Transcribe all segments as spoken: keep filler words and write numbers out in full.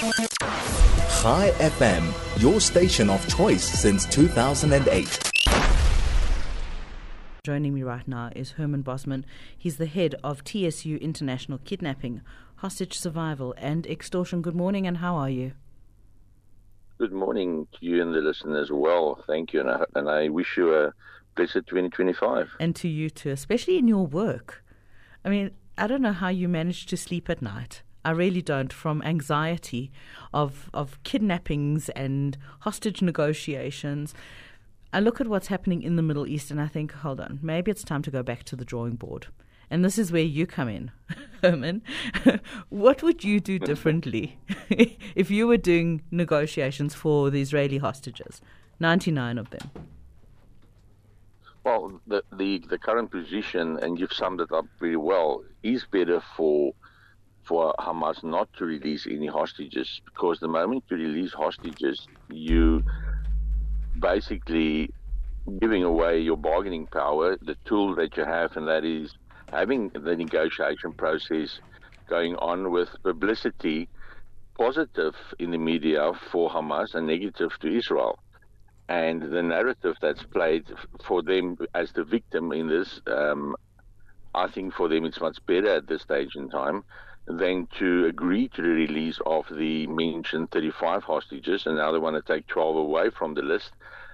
Chai F M, your station of choice since two thousand eight. Joining me right now is Herman Bosman. He's the head of T S U International Kidnapping, Hostage Survival and Extortion. Good morning, and how are you? Good morning to you and the listeners as well. Thank you, and I, and I wish you a blessed twenty twenty-five. And to you too, especially in your work. I mean, I don't know how you manage to sleep at night. I really don't, from anxiety of of kidnappings and hostage negotiations. I look at what's happening in the Middle East and I think, hold on, maybe it's time to go back to the drawing board. And this is where you come in, Herman. What would you do differently if you were doing negotiations for the Israeli hostages, ninety-nine of them? Well, the, the, the current position, and you've summed it up very well, is better for for Hamas not to release any hostages, because the moment you release hostages, you basically giving away your bargaining power, the tool that you have, and that is having the negotiation process going on with publicity positive in the media for Hamas and negative to Israel. And the narrative that's played for them as the victim in this, um, I think for them it's much better at this stage in time than to agree to the release of the mentioned thirty-five hostages, and now they want to take twelve away from the list,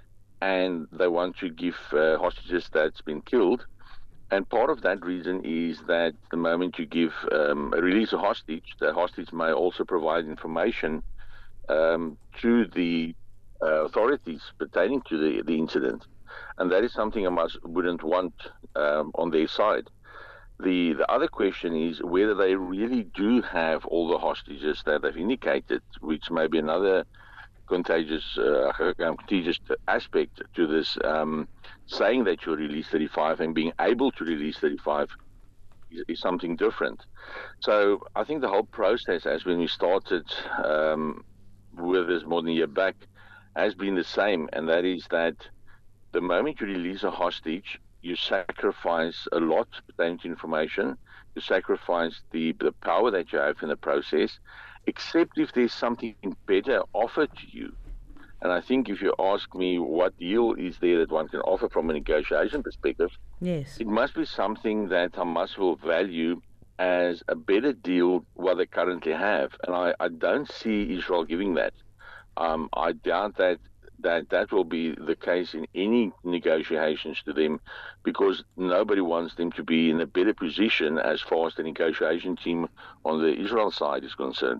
and they want to give uh, hostages that's been killed. And part of that reason is that the moment you give um, a release a hostage, the hostage may also provide information um, to the uh, authorities pertaining to the, the incident. And that is something Hamas wouldn't want um, on their side. The the other question is whether they really do have all the hostages that they've indicated, which may be another contagious, uh, contagious aspect to this. Um, saying that you'll release thirty-five and being able to release thirty-five is, is something different. So I think the whole process, as when we started um, with this more than a year back, has been the same, and that is that the moment you release a hostage, you sacrifice a lot pertaining to information, you sacrifice the, the power that you have in the process, except if there's something better offered to you. And I think if you ask me what deal is there that one can offer from a negotiation perspective, yes, it must be something that Hamas will value as a better deal what they currently have. And I, I don't see Israel giving that. Um, I doubt that that that will be the case in any negotiations to them, because nobody wants them to be in a better position as far as the negotiation team on the Israel side is concerned.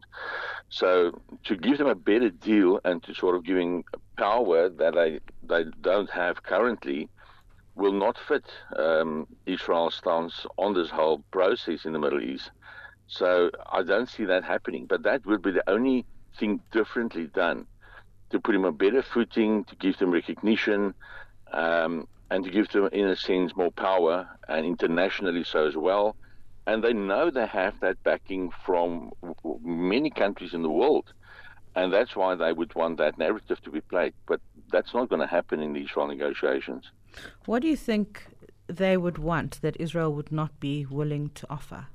So to give them a better deal and to sort of giving power that they, they don't have currently will not fit um, Israel's stance on this whole process in the Middle East. So I don't see that happening. But that would be the only thing differently done, to put them on a better footing, to give them recognition, um, and to give them, in a sense, more power, and internationally so as well. And they know they have that backing from many countries in the world. And that's why they would want that narrative to be played. But that's not going to happen in the Israel negotiations. What do you think they would want that Israel would not be willing to offer?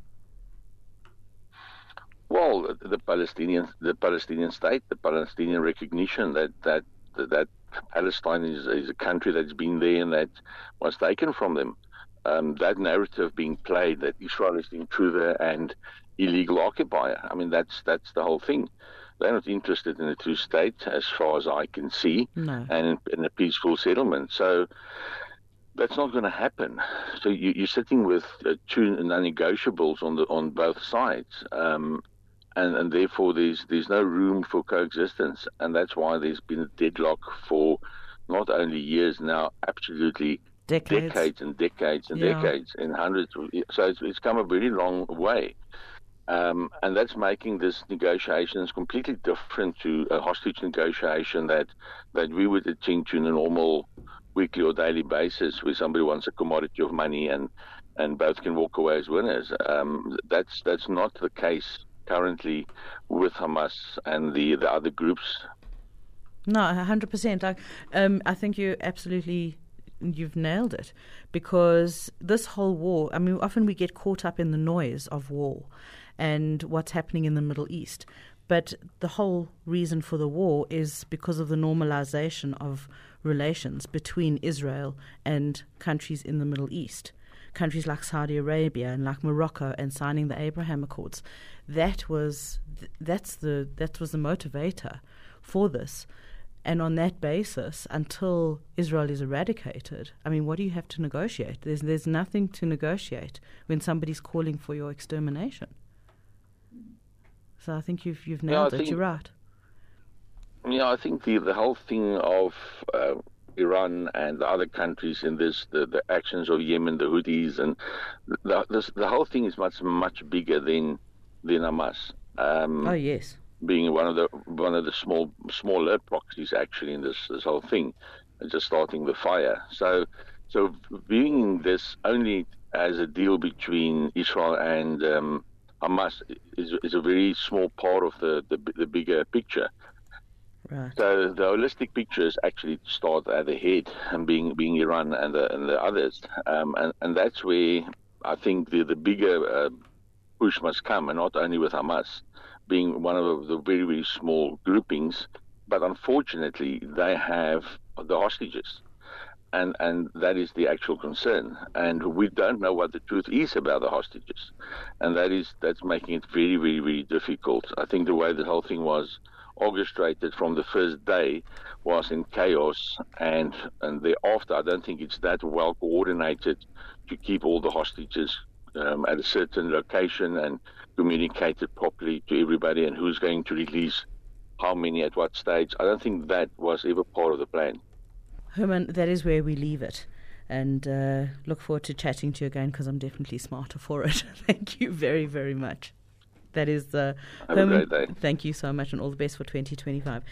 Well, the Palestinian, the Palestinian state, the Palestinian recognition that that that Palestine is, is a country that's been there and that was taken from them. Um, that narrative being played that Israel is the intruder and illegal occupier. I mean, that's that's the whole thing. They're not interested in a two state, as far as I can see, no. and in, in a peaceful settlement. So that's not going to happen. So you, you're sitting with uh, two non-negotiables on the on both sides. Um, And, and therefore, there's there's no room for coexistence, and that's why there's been a deadlock for not only years now, absolutely decades, decades and decades and yeah. decades, and hundreds. Of, so it's, it's come a very long way, um, and that's making this negotiations completely different to a hostage negotiation that that we would attend to in a normal weekly or daily basis, where somebody wants a commodity of money and and both can walk away as winners. Um, that's that's not the case currently with Hamas and the, the other groups. No, one hundred percent. I, um, I think you absolutely, you've nailed it, because this whole war, I mean, often we get caught up in the noise of war and what's happening in the Middle East. But the whole reason for the war is because of the normalization of relations between Israel and countries in the Middle East, countries like Saudi Arabia and like Morocco, and signing the Abraham Accords. That was that's the that was the motivator for this. And on that basis, until Israel is eradicated, I mean, what do you have to negotiate? There's there's nothing to negotiate when somebody's calling for your extermination. So I think you've you've nailed yeah, it. think, You're right. Yeah, I think the the whole thing of uh, Iran and the other countries in this, the, the actions of Yemen, the Houthis, and the this, the whole thing is much much bigger than than Hamas. Um, oh yes. Being one of the one of the small smaller proxies actually in this this whole thing, just starting the fire. So so viewing this only as a deal between Israel and um, Hamas is is a very small part of the the, the bigger picture. Right. So the holistic picture is actually start at the head, and being being Iran and the and the others, um, and and that's where I think the the bigger uh, push must come, and not only with Hamas being one of the very, very small groupings, but unfortunately they have the hostages. And and that is the actual concern. And we don't know what the truth is about the hostages. And that is that's making it very, very, very difficult. I think the way the whole thing was orchestrated from the first day was in chaos, and, and thereafter I don't think it's that well coordinated to keep all the hostages um, at a certain location and communicated properly to everybody, and who's going to release how many at what stage. I don't think that was ever part of the plan. Herman, that is where we leave it. And uh, look forward to chatting to you again, because I'm definitely smarter for it. Thank you very, very much. That is uh, Have Herman, a great day. Thank you so much, and all the best for twenty twenty-five.